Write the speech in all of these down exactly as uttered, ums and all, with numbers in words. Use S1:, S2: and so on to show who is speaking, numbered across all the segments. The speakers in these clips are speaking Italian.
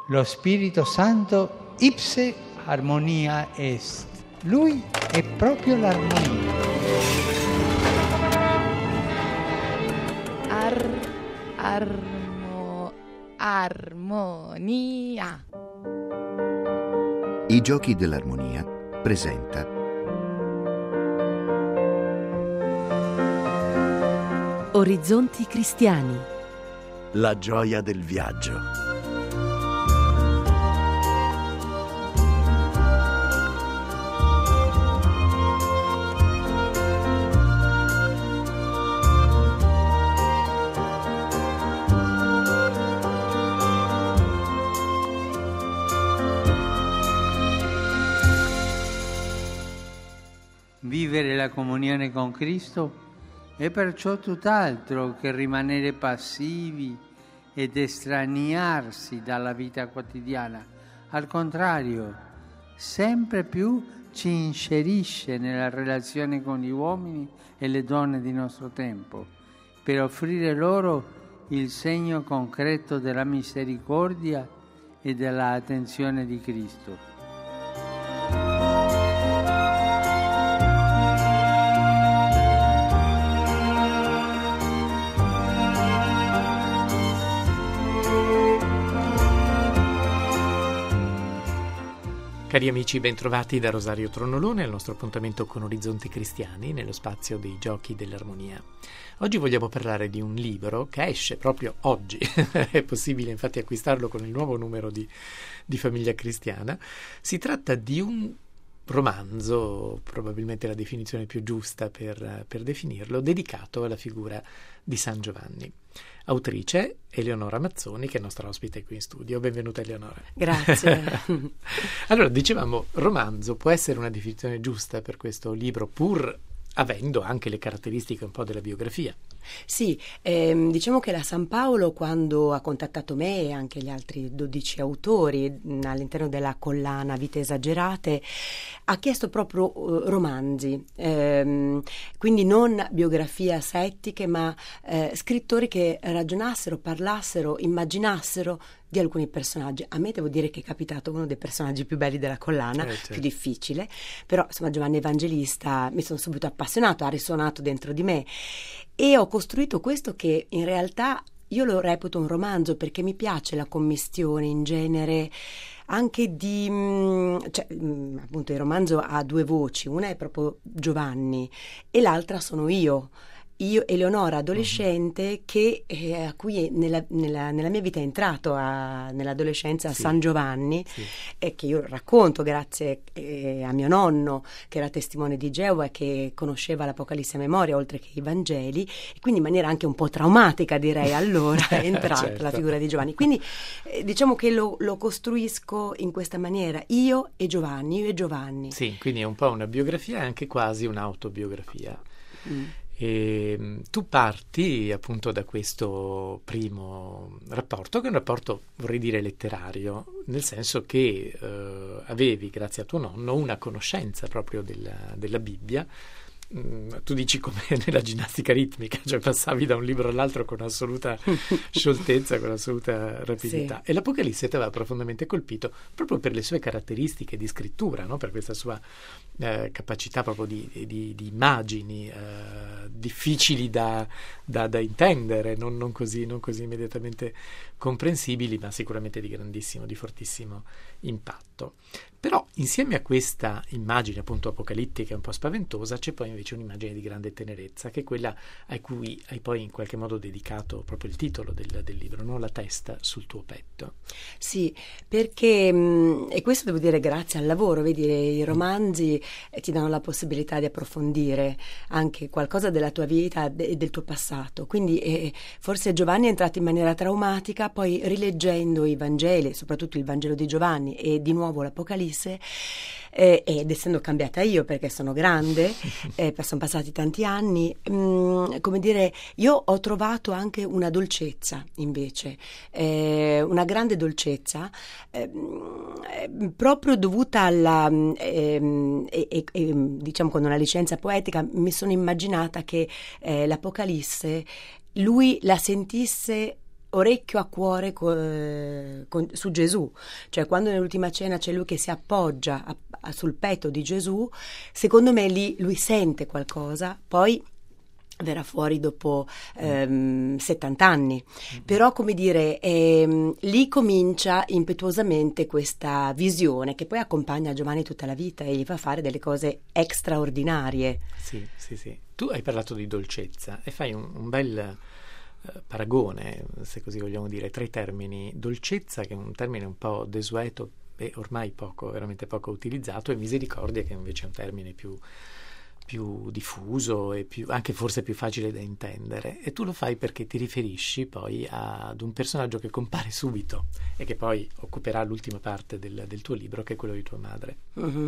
S1: Lo Spirito Santo ipse armonia est. Lui è proprio l'armonia.
S2: Ar, armo, armonia.
S3: I Giochi dell'Armonia presenta
S4: Orizzonti cristiani.
S5: La gioia del viaggio.
S1: Vivere la comunione con Cristo è perciò tutt'altro che rimanere passivi ed estraniarsi dalla vita quotidiana. Al contrario, sempre più ci inserisce nella relazione con gli uomini e le donne di nostro tempo, per offrire loro il segno concreto della misericordia e dell'attenzione di Cristo.
S6: Cari amici, bentrovati da Rosario Tronolone al nostro appuntamento con Orizzonti Cristiani nello spazio dei Giochi dell'Armonia. Oggi vogliamo parlare di un libro che esce proprio oggi, è possibile infatti acquistarlo con il nuovo numero di, di Famiglia Cristiana. Si tratta di un romanzo, probabilmente la definizione più giusta per, per definirlo, dedicato alla figura di San Giovanni. Autrice Eleonora Mazzoni, che è nostra ospite qui in studio. Benvenuta Eleonora.
S4: Grazie.
S6: Allora, dicevamo, romanzo può essere una definizione giusta per questo libro, pur avendo anche le caratteristiche un po' della biografia.
S4: Sì, ehm, diciamo che la San Paolo, quando ha contattato me e anche gli altri dodici autori mh, all'interno della collana Vite Esagerate, ha chiesto proprio uh, romanzi, ehm, quindi non biografie asettiche, ma eh, scrittori che ragionassero, parlassero, immaginassero di alcuni personaggi. A me devo dire che è capitato uno dei personaggi più belli della collana,
S6: certo.
S4: più difficile, però insomma Giovanni Evangelista mi sono subito appassionato, ha risuonato dentro di me e ho costruito questo che in realtà io lo reputo un romanzo, perché mi piace la commistione in genere anche di, cioè, appunto il romanzo ha due voci, una è proprio Giovanni e l'altra sono io. Io, Eleonora, adolescente, mm-hmm. che eh, a cui nella, nella, nella mia vita è entrato a, nell'adolescenza a
S6: sì.
S4: San Giovanni,
S6: sì.
S4: e che io racconto grazie eh, a mio nonno, che era testimone di Geova e che conosceva l'Apocalisse a memoria oltre che i Vangeli, e quindi in maniera anche un po' traumatica, direi, allora è entrata
S6: certo.
S4: la figura di Giovanni. Quindi eh, diciamo che lo, lo costruisco in questa maniera, io e Giovanni, io e Giovanni.
S6: Sì, quindi è un po' una biografia e anche quasi un'autobiografia. Mm. E tu parti appunto da questo primo rapporto, che è un rapporto, vorrei dire, letterario, nel senso che eh, avevi, grazie a tuo nonno, una conoscenza proprio della, della Bibbia. Mm, tu dici come nella ginnastica ritmica, cioè passavi da un libro all'altro con assoluta scioltezza, con assoluta rapidità. Sì. E l'Apocalisse ti aveva profondamente colpito proprio per le sue caratteristiche di scrittura, no? Per questa sua eh, capacità proprio di, di, di immagini eh, difficili da, da, da intendere, non, non, così, non così immediatamente comprensibili, ma sicuramente di grandissimo, di fortissimo impatto. Però insieme a questa immagine appunto apocalittica un po' spaventosa c'è poi invece un'immagine di grande tenerezza, che è quella a cui hai poi in qualche modo dedicato proprio il titolo del, del libro, no? La testa sul tuo petto.
S4: Sì, perché mh, e questo devo dire grazie al lavoro, vedi, i romanzi eh, ti danno la possibilità di approfondire anche qualcosa della tua vita e del tuo passato, quindi eh, forse Giovanni è entrato in maniera traumatica, poi rileggendo i Vangeli, soprattutto il Vangelo di Giovanni e di nuovo l'Apocalisse, eh, ed essendo cambiata io perché sono grande, eh, sono passati tanti anni, mh, come dire, io ho trovato anche una dolcezza invece, eh, una grande dolcezza eh, proprio dovuta alla eh, e, e, diciamo con una licenza poetica mi sono immaginata che eh, l'Apocalisse lui la sentisse orecchio a cuore co- eh, con- su Gesù, cioè quando nell'ultima cena c'è lui che si appoggia a- a- sul petto di Gesù, secondo me lì lui sente qualcosa, poi verrà fuori dopo ehm, settanta anni, però come dire ehm, lì comincia impetuosamente questa visione che poi accompagna Giovanni tutta la vita e gli fa fare delle cose straordinarie.
S6: Sì, sì, sì. Tu hai parlato di dolcezza e fai un, un bel eh, paragone, se così vogliamo dire, tra i termini dolcezza, che è un termine un po' desueto e ormai poco, veramente poco utilizzato, e misericordia, che invece è un termine più più diffuso e più, anche forse più facile da intendere, e tu lo fai perché ti riferisci poi ad un personaggio che compare subito e che poi occuperà l'ultima parte del, del tuo libro, che è quello di tua madre.
S4: Mm-hmm.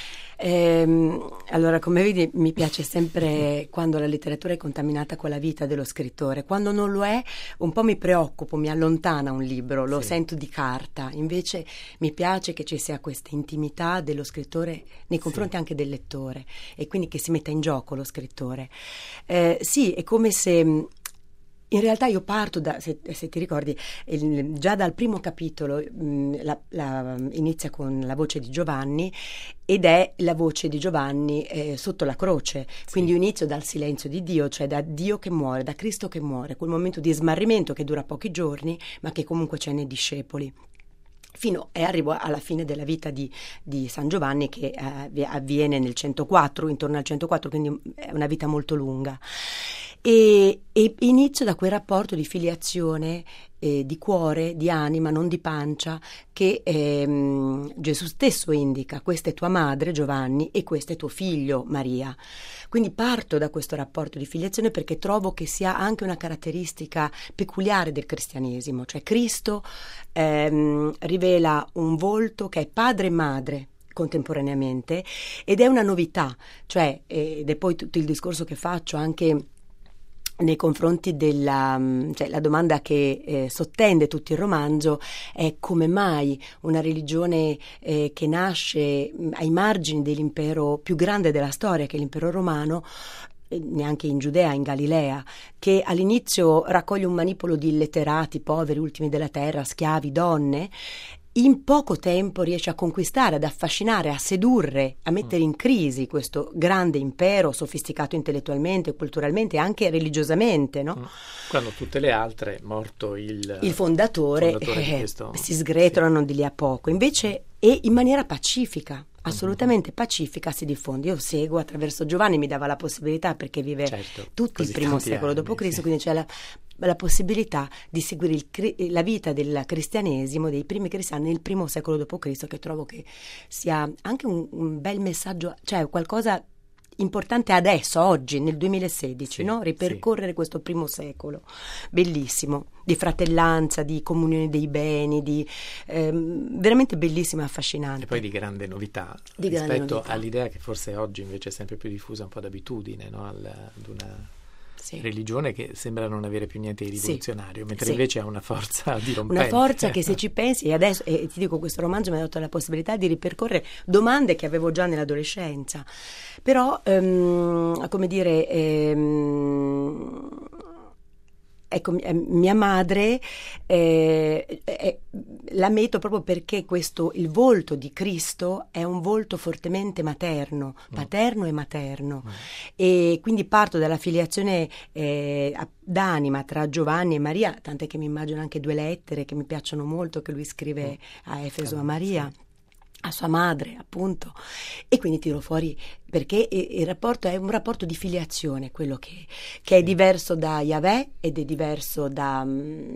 S4: Ehm, allora, come vedi, mi piace sempre quando la letteratura è contaminata con la vita dello scrittore. Quando non lo è, un po' mi preoccupo, mi allontana un libro, lo
S6: Sì.
S4: sento di carta. Invece mi piace che ci sia questa intimità dello scrittore nei confronti
S6: Sì.
S4: anche del lettore, e quindi che si metta in gioco lo scrittore. Eh, sì, è come se... In realtà io parto da, se, se ti ricordi, il, già dal primo capitolo mh, la, la, inizia con la voce di Giovanni, ed è la voce di Giovanni eh, sotto la croce, quindi
S6: Sì.
S4: io inizio dal silenzio di Dio, cioè da Dio che muore, da Cristo che muore, quel momento di smarrimento che dura pochi giorni, ma che comunque c'è nei discepoli. Fino e arrivo alla fine della vita di, di San Giovanni, che eh, avviene nel centoquattro, intorno al centoquattro, quindi è una vita molto lunga. E, e inizio da quel rapporto di filiazione, eh, di cuore, di anima, non di pancia, che ehm, Gesù stesso indica: questa è tua madre Giovanni e questo è tuo figlio Maria. Quindi parto da questo rapporto di filiazione perché trovo che sia anche una caratteristica peculiare del cristianesimo, cioè Cristo ehm, rivela un volto che è padre e madre contemporaneamente, ed è una novità, cioè ed è poi tutto il discorso che faccio anche nei confronti della, cioè la domanda che eh, sottende tutto il romanzo è: come mai una religione eh, che nasce mh, ai margini dell'impero più grande della storia, che è l'impero romano, eh, neanche in Giudea, in Galilea, che all'inizio raccoglie un manipolo di illetterati, poveri, ultimi della terra, schiavi, donne, in poco tempo riesce a conquistare, ad affascinare, a sedurre, a mettere in crisi questo grande impero, sofisticato intellettualmente, culturalmente e anche religiosamente, no?
S6: Quando tutte le altre, morto il,
S4: il fondatore,
S6: fondatore
S4: eh,
S6: di questo,
S4: si sgretolano
S6: sì.
S4: di lì a poco. Invece, e in maniera pacifica, assolutamente pacifica, si diffonde. Io seguo attraverso Giovanni, mi dava la possibilità, perché vive
S6: certo,
S4: tutto il primo secolo
S6: anni,
S4: dopo Cristo,
S6: sì.
S4: quindi c'è la, la possibilità di seguire il, la vita del cristianesimo, dei primi cristiani nel primo secolo dopo Cristo, che trovo che sia anche un, un bel messaggio, cioè qualcosa importante adesso, oggi, nel duemilasedici,
S6: sì,
S4: no? Ripercorrere sì. questo primo secolo, bellissimo, di fratellanza, di comunione dei beni, di ehm, veramente bellissimo e affascinante.
S6: E poi di grande novità,
S4: di
S6: rispetto
S4: grande novità.
S6: all'idea che forse oggi invece è sempre più diffusa, un po' d'abitudine, no? Al, ad una
S4: sì.
S6: religione che sembra non avere più niente di rivoluzionario, sì. mentre
S4: sì.
S6: invece ha una forza dirompente.
S4: Una forza che, se ci pensi, e adesso e ti dico, questo romanzo mi ha dato la possibilità di ripercorrere domande che avevo già nell'adolescenza, però ehm, come dire ehm, ecco, mia madre eh, eh, la metto proprio perché questo, il volto di Cristo è un volto fortemente materno, paterno mm. e materno, mm. e quindi parto dalla filiazione eh, d'anima tra Giovanni e Maria, tant'è che mi immagino anche due lettere che mi piacciono molto, che lui scrive mm. a Efeso, a Maria, sì. a sua madre, appunto, e quindi tiro fuori perché il rapporto è un rapporto di filiazione, quello che, che è diverso da Yahweh ed è diverso da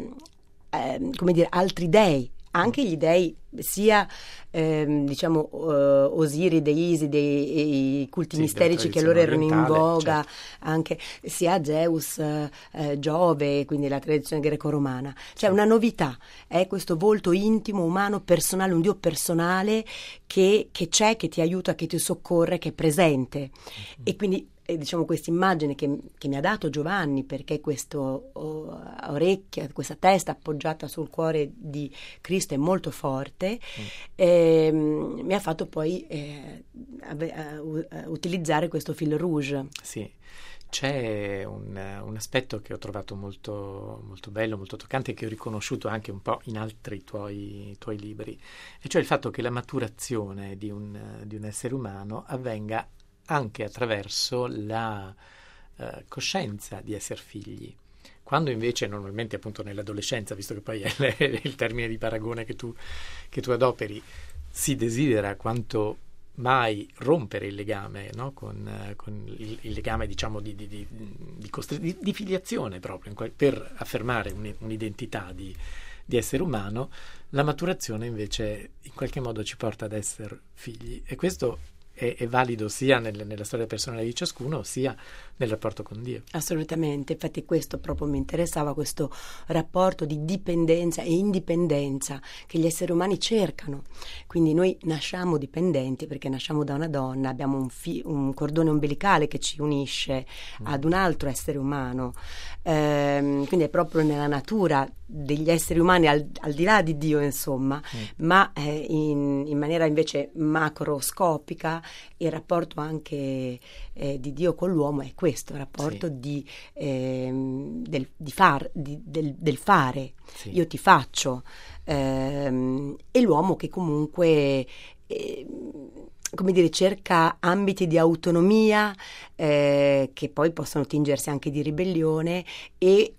S4: eh, come dire, altri dei, anche gli dei sia eh, diciamo uh, Osiride, Iside, i culti sì, misterici che allora erano in voga, certo. anche sia Zeus, eh, Giove, quindi la tradizione greco-romana. C'è cioè, una novità, è questo volto intimo, umano, personale, un Dio personale che, che c'è, che ti aiuta, che ti soccorre, che è presente. Mm-hmm. E quindi e diciamo questa immagine che, che mi ha dato Giovanni, perché questo oh, orecchia, questa testa appoggiata sul cuore di Cristo è molto forte, mm. eh, mi ha fatto poi eh, ave, uh, uh, utilizzare questo fil rouge.
S6: Sì, c'è un, un aspetto che ho trovato molto, molto bello, molto toccante, che ho riconosciuto anche un po' in altri tuoi, tuoi libri, e cioè il fatto che la maturazione di un, di un essere umano avvenga anche attraverso la uh, coscienza di essere figli. Quando invece normalmente appunto nell'adolescenza, visto che poi è il termine di paragone che tu, che tu adoperi, si desidera quanto mai rompere il legame, no? con, con il, il legame diciamo di, di, di, di, costri- di, di filiazione proprio, in quel, per affermare un, un'identità di, di essere umano, la maturazione invece in qualche modo ci porta ad essere figli, e questo è, è valido sia nel, nella storia personale di ciascuno, sia nel rapporto con Dio.
S4: Assolutamente, infatti questo proprio mi interessava, questo rapporto di dipendenza e indipendenza che gli esseri umani cercano. Quindi noi nasciamo dipendenti perché nasciamo da una donna, abbiamo un, fi- un cordone ombelicale che ci unisce mm. ad un altro essere umano, ehm, quindi è proprio nella natura degli esseri umani, al, al di là di Dio insomma, mm. ma eh, in, in maniera invece macroscopica il rapporto anche eh, di Dio con l'uomo è questo, il rapporto sì. di, eh, del, di far, di, del, del fare, sì. io ti faccio, ehm, e l'uomo che comunque eh, come dire, cerca ambiti di autonomia eh, che poi possono tingersi anche di ribellione e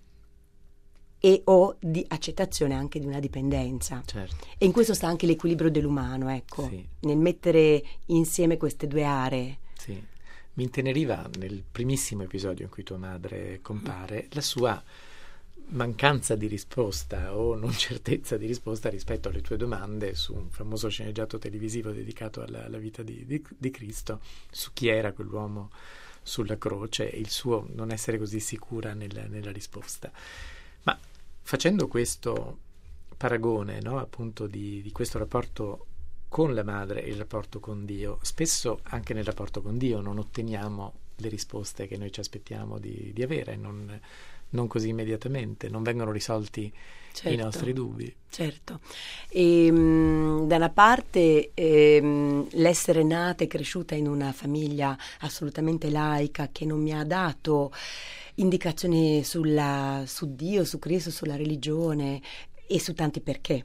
S4: e o di accettazione anche di una dipendenza.
S6: Certo.
S4: E in questo sta anche l'equilibrio dell'umano, ecco, sì. nel mettere insieme queste due aree.
S6: Sì. Mi inteneriva nel primissimo episodio in cui tua madre compare la sua mancanza di risposta o non certezza di risposta rispetto alle tue domande su un famoso sceneggiato televisivo dedicato alla, alla vita di, di, di Cristo, su chi era quell'uomo sulla croce, e il suo non essere così sicura nel, nella risposta. Ma facendo questo paragone, no, appunto di, di questo rapporto con la madre e il rapporto con Dio, spesso anche nel rapporto con Dio non otteniamo le risposte che noi ci aspettiamo di, di avere, non, non così immediatamente, non vengono risolti certo, i nostri dubbi.
S4: Certo. E, mh, da una parte ehm, l'essere nata e cresciuta in una famiglia assolutamente laica che non mi ha dato indicazioni sulla, su Dio, su Cristo, sulla religione e su tanti perché.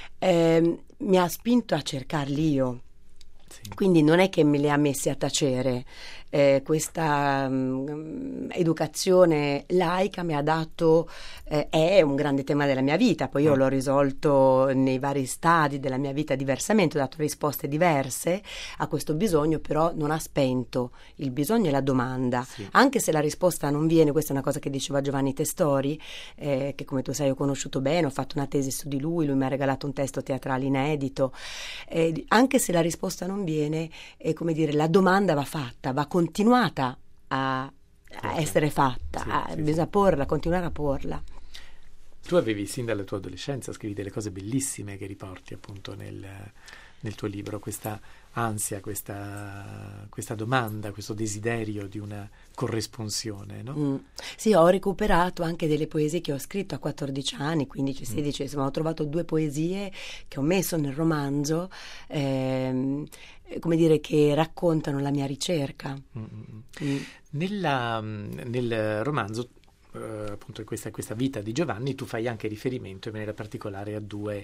S4: Eh, mi ha spinto a cercarli io. Sì. Quindi non è che me le ha messi a tacere. Eh, questa um, educazione laica mi ha dato, eh, è un grande tema della mia vita, poi io oh. l'ho risolto nei vari stadi della mia vita diversamente, ho dato risposte diverse a questo bisogno, però non ha spento il bisogno e la domanda, sì. anche se la risposta non viene. Questa è una cosa che diceva Giovanni Testori, eh, che come tu sai ho conosciuto bene, ho fatto una tesi su di lui, lui mi ha regalato un testo teatrale inedito, eh, anche se la risposta non viene, eh, come dire, la domanda va fatta, va continuata a, a essere fatta, sì, a, sì, bisogna sì. porla, continuare a porla.
S6: Tu avevi sin dalla tua adolescenza, scrivi delle cose bellissime che riporti appunto nel, nel tuo libro, questa ansia, questa, questa domanda, questo desiderio di una corresponsione, no?
S4: Mm. Sì, ho recuperato anche delle poesie che ho scritto a quattordici anni, quindici, sedici, mm. insomma ho trovato due poesie che ho messo nel romanzo, ehm, come dire, che raccontano la mia ricerca.
S6: Mm. Mm. Nella, nel romanzo, eh, appunto in questa, questa vita di Giovanni, tu fai anche riferimento in maniera particolare a due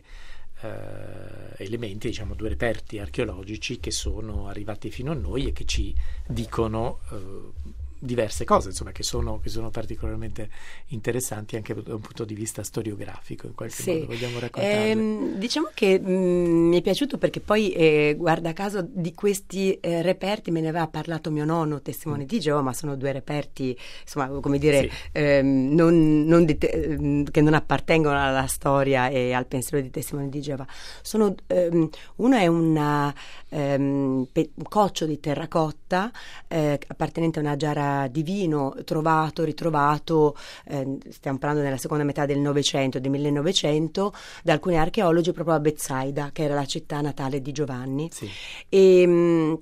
S6: eh, elementi, diciamo due reperti archeologici che sono arrivati fino a noi e che ci dicono eh, diverse cose, insomma, che sono, che sono particolarmente interessanti anche da un punto di vista storiografico, in qualche sì. modo. Vogliamo raccontarle?
S4: Eh, diciamo che mh, mi è piaciuto perché poi, eh, guarda caso, di questi eh, reperti me ne aveva parlato mio nonno, testimone mm. di Geova, ma sono due reperti, insomma, come dire, sì. ehm, non, non di te, che non appartengono alla storia e al pensiero di testimone di Geova. Sono, ehm, uno è una, ehm, pe- un coccio di terracotta eh, appartenente a una giara di vino trovato, ritrovato, eh, stiamo parlando nella seconda metà del Novecento, del millenovecento, da alcuni archeologi proprio a Betsaida, che era la città natale di Giovanni.
S6: Sì.
S4: E, mh,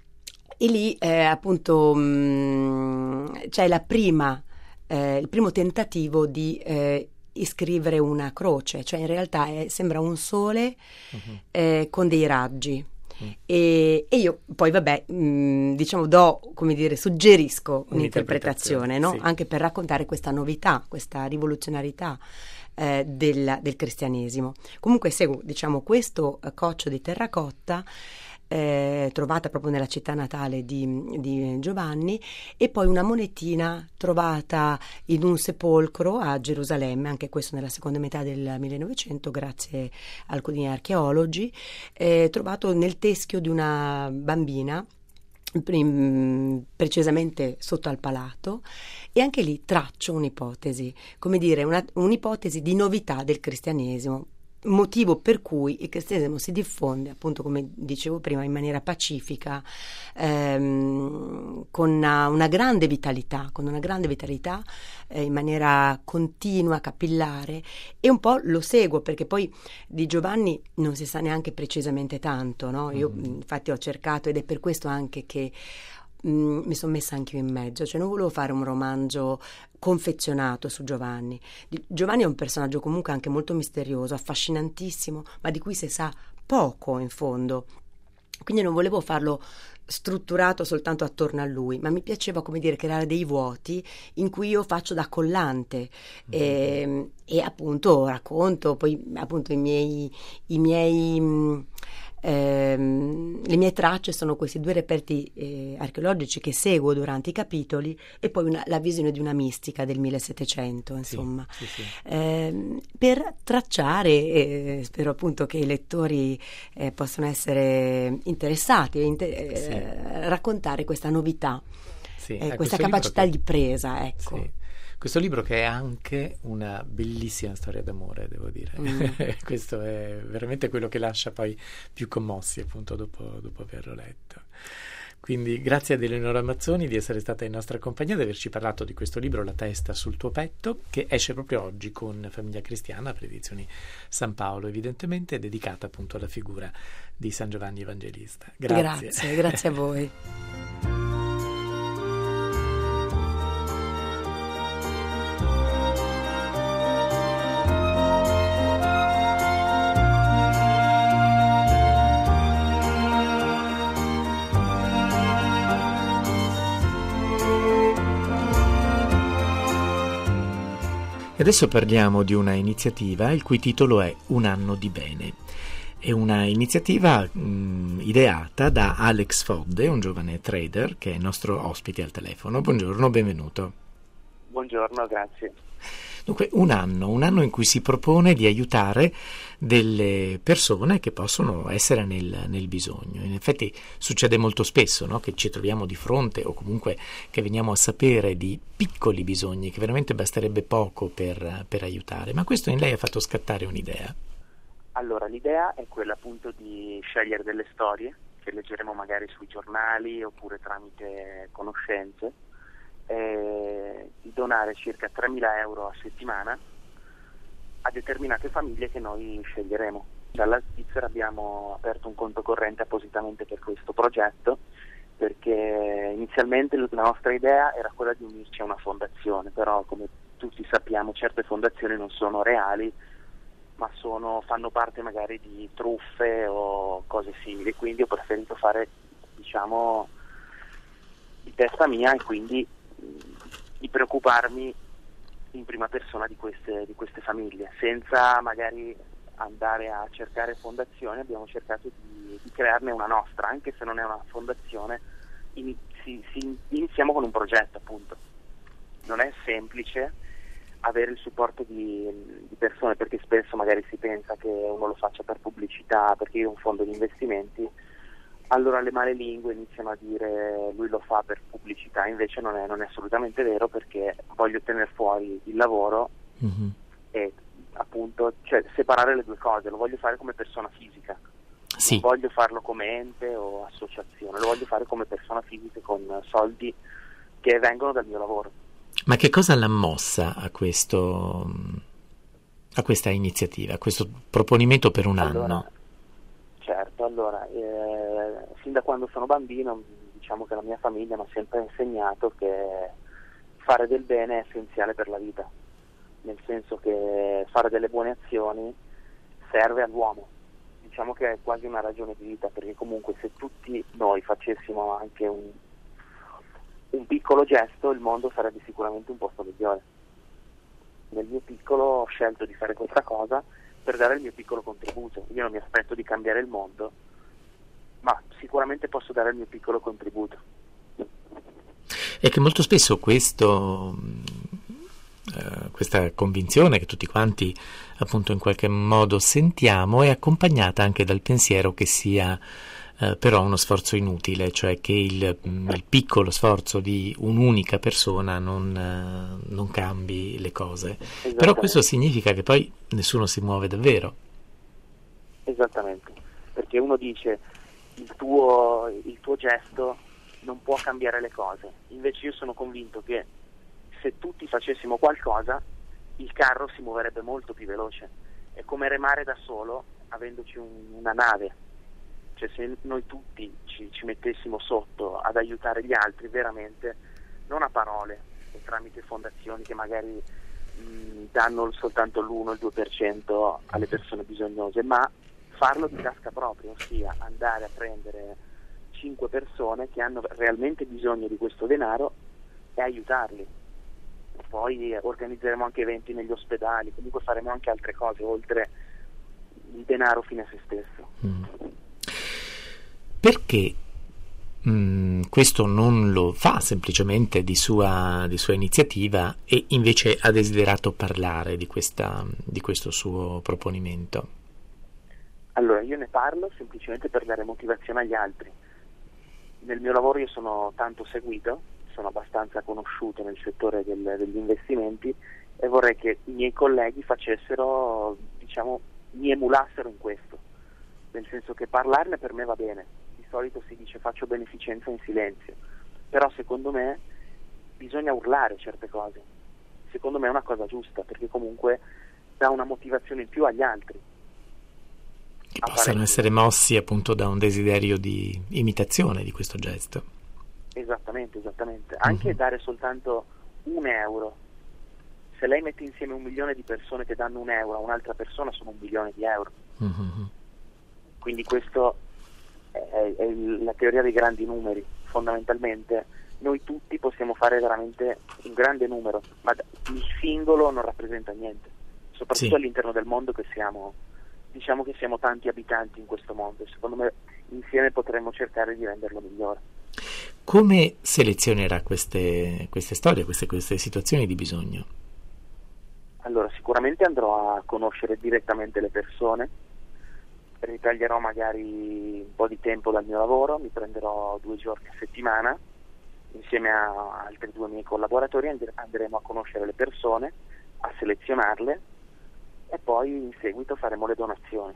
S4: e lì eh, appunto mh, c'è la prima, eh, il primo tentativo di eh, iscrivere una croce, cioè in realtà è, sembra un sole uh-huh. eh, con dei raggi.
S6: Mm.
S4: E, e io poi vabbè mh, diciamo do, come dire, suggerisco un'interpretazione, no?
S6: Sì.
S4: Anche per raccontare questa novità, questa rivoluzionarietà eh, del, del cristianesimo. Comunque seguo, diciamo, questo eh, coccio di terracotta Eh, trovata proprio nella città natale di, di Giovanni, e poi una monetina trovata in un sepolcro a Gerusalemme, anche questo nella seconda metà del millenovecento grazie a alcuni archeologi, eh, trovato nel teschio di una bambina, precisamente sotto al palato, e anche lì traccio un'ipotesi, come dire, una, un'ipotesi di novità del cristianesimo, motivo per cui il cristianesimo si diffonde, appunto, come dicevo prima, in maniera pacifica, ehm, con una, una grande vitalità, con una grande vitalità, eh, in maniera continua, capillare, e un po' lo seguo, perché poi di Giovanni non si sa neanche precisamente tanto, no? Io mm. infatti ho cercato, ed è per questo anche che Mm, mi sono messa anche io in mezzo, cioè non volevo fare un romanzo confezionato su Giovanni. Di, Giovanni è un personaggio comunque anche molto misterioso, affascinantissimo, ma di cui si sa poco in fondo, quindi non volevo farlo strutturato soltanto attorno a lui, ma mi piaceva, come dire, creare dei vuoti in cui io faccio da collante, mm-hmm. e, e appunto racconto poi appunto i miei i miei mh, ehm, le mie tracce sono questi due reperti eh, archeologici che seguo durante i capitoli, e poi una, la visione di una mistica del millesettecento, insomma,
S6: sì, sì, sì.
S4: Eh, per tracciare, eh, spero appunto che i lettori eh, possano essere interessati e inter-
S6: sì.
S4: eh, raccontare questa novità,
S6: sì,
S4: eh,
S6: eh,
S4: questa capacità
S6: che...
S4: di presa, ecco.
S6: Sì. Questo libro che è anche una bellissima storia d'amore, devo dire. Mm. Questo è veramente quello che lascia poi più commossi, appunto, dopo, dopo averlo letto. Quindi grazie ad Eleonora Mazzoni di essere stata in nostra compagnia, di averci parlato di questo libro, La testa sul tuo petto, che esce proprio oggi con Famiglia Cristiana, per Edizioni San Paolo, evidentemente dedicata appunto alla figura di San Giovanni Evangelista. Grazie.
S4: Grazie, grazie a voi.
S6: E adesso parliamo di una iniziativa il cui titolo è Un anno di bene. È una iniziativa mh, ideata da Alex Fodde, un giovane trader che è nostro ospite al telefono. Buongiorno, benvenuto.
S7: Buongiorno, grazie.
S6: Dunque, un anno, un anno in cui si propone di aiutare delle persone che possono essere nel, nel bisogno. In effetti succede molto spesso, no? Che ci troviamo di fronte, o comunque che veniamo a sapere di piccoli bisogni che veramente basterebbe poco per, per aiutare. Ma questo in lei ha fatto scattare un'idea?
S7: Allora, l'idea è quella appunto di scegliere delle storie che leggeremo magari sui giornali oppure tramite conoscenze, e di donare circa tremila euro a settimana a determinate famiglie che noi sceglieremo. Dalla Svizzera abbiamo aperto un conto corrente appositamente per questo progetto, perché inizialmente la nostra idea era quella di unirci a una fondazione, però come tutti sappiamo certe fondazioni non sono reali, ma sono, fanno parte magari di truffe o cose simili, quindi ho preferito fare, diciamo, di testa mia, e quindi di preoccuparmi in prima persona di queste, di queste famiglie, senza magari andare a cercare fondazioni. Abbiamo cercato di, di crearne una nostra, anche se non è una fondazione. In, si, si, iniziamo con un progetto, appunto. Non è semplice avere il supporto di, di persone, perché spesso magari si pensa che uno lo faccia per pubblicità, perché io ho un fondo di investimenti, allora le male lingue iniziano a dire lui lo fa per pubblicità. Invece non è, non è assolutamente vero, perché voglio tenere fuori il lavoro, mm-hmm. e appunto, cioè, separare le due cose. Lo voglio fare come persona fisica, sì. Non voglio farlo come ente o associazione, lo voglio fare come persona fisica con soldi che vengono dal mio lavoro.
S6: Ma che cosa l'ha mossa a questo, a questa iniziativa, a questo proponimento per un
S7: allora,
S6: anno?
S7: Certo, allora, eh, fin da quando sono bambino, diciamo che la mia famiglia mi ha sempre insegnato che fare del bene è essenziale per la vita, nel senso che fare delle buone azioni serve all'uomo, diciamo che è quasi una ragione di vita, perché comunque se tutti noi facessimo anche un, un piccolo gesto, il mondo sarebbe sicuramente un posto migliore. Nel mio piccolo ho scelto di fare questa cosa per dare il mio piccolo contributo. Io non mi aspetto di cambiare il mondo, ma sicuramente posso dare il mio piccolo contributo.
S6: E che molto spesso questo, eh, questa convinzione che tutti quanti appunto in qualche modo sentiamo è accompagnata anche dal pensiero che sia eh, però uno sforzo inutile, cioè che il, il piccolo sforzo di un'unica persona non, eh, non cambi le cose. Però questo significa che poi nessuno si muove davvero.
S7: Esattamente, perché uno dice il tuo, il tuo gesto non può cambiare le cose, invece io sono convinto che se tutti facessimo qualcosa il carro si muoverebbe molto più veloce. È come remare da solo avendoci un, una nave, cioè se noi tutti ci, ci mettessimo sotto ad aiutare gli altri veramente, non a parole o tramite fondazioni che magari mh, danno soltanto l'uno o il due per cento alle persone bisognose, ma farlo di tasca propria, ossia andare a prendere cinque persone che hanno realmente bisogno di questo denaro e aiutarli. Poi organizzeremo anche eventi negli ospedali, comunque faremo anche altre cose oltre il denaro fine a se stesso.
S6: Mm. Perché mh, questo non lo fa semplicemente di sua, di sua iniziativa e invece ha desiderato parlare di, questa, di questo suo proponimento?
S7: Allora, io ne parlo semplicemente per dare motivazione agli altri. Nel mio lavoro io sono tanto seguito, sono abbastanza conosciuto nel settore del, degli investimenti e vorrei che i miei colleghi facessero, diciamo, mi emulassero in questo, nel senso che parlarne per me va bene. Di solito si dice faccio beneficenza in silenzio, però secondo me bisogna urlare certe cose. Secondo me è una cosa giusta, perché comunque dà una motivazione in più agli altri.
S6: Che possano essere mossi appunto da un desiderio di imitazione di questo gesto.
S7: Esattamente, esattamente. Anche uh-huh. dare soltanto un euro. Se lei mette insieme un milione di persone che danno un euro a un'altra persona, sono un milione di euro. Uh-huh. Quindi questo è, è la teoria dei grandi numeri. Fondamentalmente noi tutti possiamo fare veramente un grande numero, ma il singolo non rappresenta niente, soprattutto sì. all'interno del mondo che siamo. Diciamo che siamo tanti abitanti in questo mondo e secondo me insieme potremmo cercare di renderlo migliore.
S6: Come selezionerà queste, queste storie, queste, queste situazioni di bisogno?
S7: Allora, sicuramente andrò a conoscere direttamente le persone, ritaglierò magari un po' di tempo dal mio lavoro, mi prenderò due giorni a settimana, insieme a altri due miei collaboratori andremo a conoscere le persone, a selezionarle, e poi in seguito faremo le donazioni.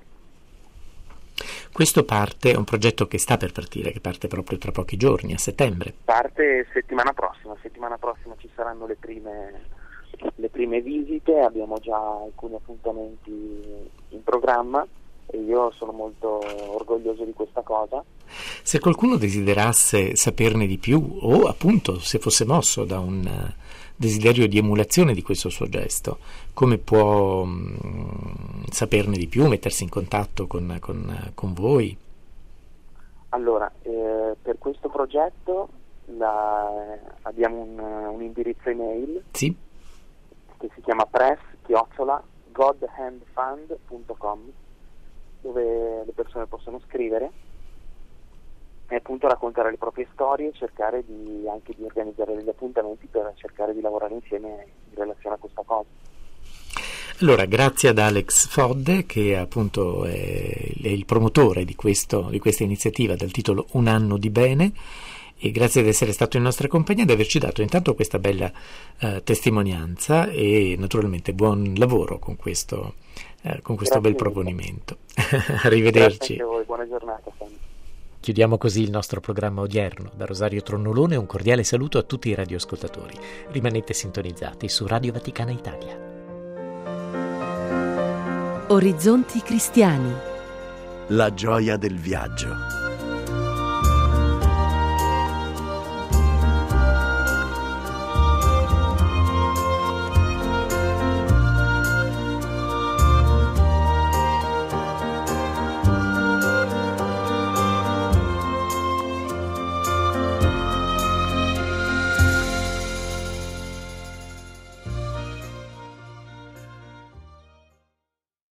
S6: Questo parte, è un progetto che sta per partire, che parte proprio tra pochi giorni, a settembre.
S7: Parte settimana prossima, settimana prossima ci saranno le prime, le prime visite, abbiamo già alcuni appuntamenti in programma e io sono molto orgoglioso di questa cosa.
S6: Se qualcuno desiderasse saperne di più o appunto se fosse mosso da un desiderio di emulazione di questo suo gesto, come può mh, saperne di più, mettersi in contatto con, con, con voi?
S7: Allora, eh, per questo progetto la, abbiamo un, un indirizzo email
S6: sì.
S7: che si chiama press chiocciola godhandfund punto com, dove le persone possono scrivere e appunto raccontare le proprie storie e cercare di anche di organizzare degli appuntamenti per cercare di lavorare insieme in relazione a questa cosa.
S6: Allora, grazie ad Alex Fodde, che appunto è, è il promotore di, questo, di questa iniziativa dal titolo Un anno di bene, e grazie di essere stato in nostra compagnia e di averci dato intanto questa bella uh, testimonianza e naturalmente buon lavoro con questo, uh, con questo bel proponimento. Arrivederci.
S7: Grazie a voi, buona giornata. Sempre.
S6: Chiudiamo così il nostro programma odierno. Da Rosario Tronnolone un cordiale saluto a tutti i radioascoltatori. Rimanete sintonizzati su Radio Vaticana Italia.
S8: Orizzonti cristiani.
S5: La gioia del viaggio.